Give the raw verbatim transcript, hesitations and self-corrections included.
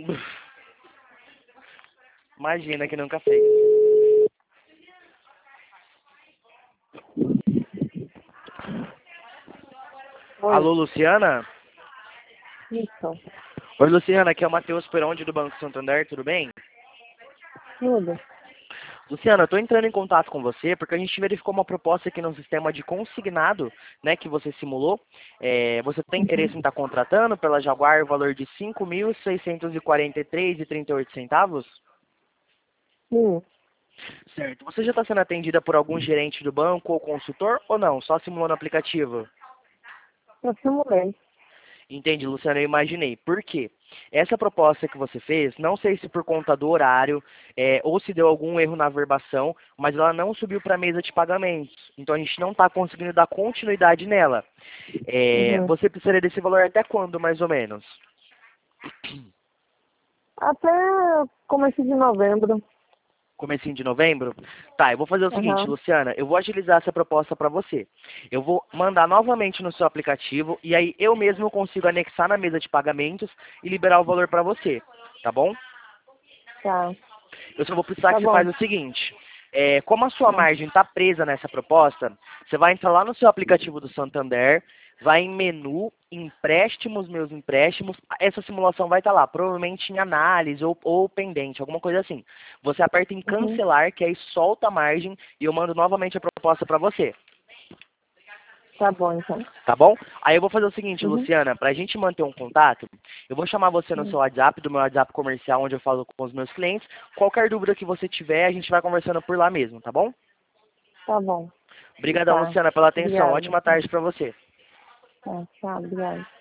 Imagina que nunca fez. Oi. Alô, Luciana? Isso. Oi, Luciana, aqui é o Matheus Peronde do Banco Santander, tudo bem? Tudo. Luciana, eu estou entrando em contato com você porque a gente verificou uma proposta aqui no sistema de consignado, né, que você simulou. É, você tem interesse em estar contratando pela Jaguar o valor de cinco mil seiscentos e quarenta e três reais e trinta e oito centavos? Sim. Certo. Você já está sendo atendida por algum gerente do banco ou consultor ou não? Só simulando o aplicativo? Eu simulei. Entendi, Luciana, eu imaginei. Por quê? Essa proposta que você fez, não sei se por conta do horário é, ou se deu algum erro na verbação, mas ela não subiu para a mesa de pagamentos. Então a gente não está conseguindo dar continuidade nela. É, Uhum. você precisaria desse valor até quando, mais ou menos? Até começo de novembro. Comecinho de novembro? Tá, eu vou fazer o seguinte, Aham. Luciana, eu vou agilizar essa proposta para você. Eu vou mandar novamente no seu aplicativo e aí eu mesmo consigo anexar na mesa de pagamentos e liberar o valor para você, tá bom? Tá. Eu só vou precisar Tá que você bom. faz o seguinte, é, como a sua Tá. margem está presa nessa proposta, você vai entrar lá no seu aplicativo do Santander, vai em menu, empréstimos, meus empréstimos, essa simulação vai estar lá, provavelmente em análise ou, ou pendente, alguma coisa assim. Você aperta em Uhum. cancelar, que aí solta a margem e eu mando novamente a proposta para você. Tá bom, então. Tá bom? Aí eu vou fazer o seguinte, Uhum. Luciana, pra gente manter um contato, eu vou chamar você no Uhum. seu WhatsApp, do meu WhatsApp comercial, onde eu falo com os meus clientes. Qualquer dúvida que você tiver, a gente vai conversando por lá mesmo, tá bom? Tá bom. Obrigadão, Tá. Luciana, pela atenção. Obrigada. Ótima tarde pra você. Tá, tchau, obrigada.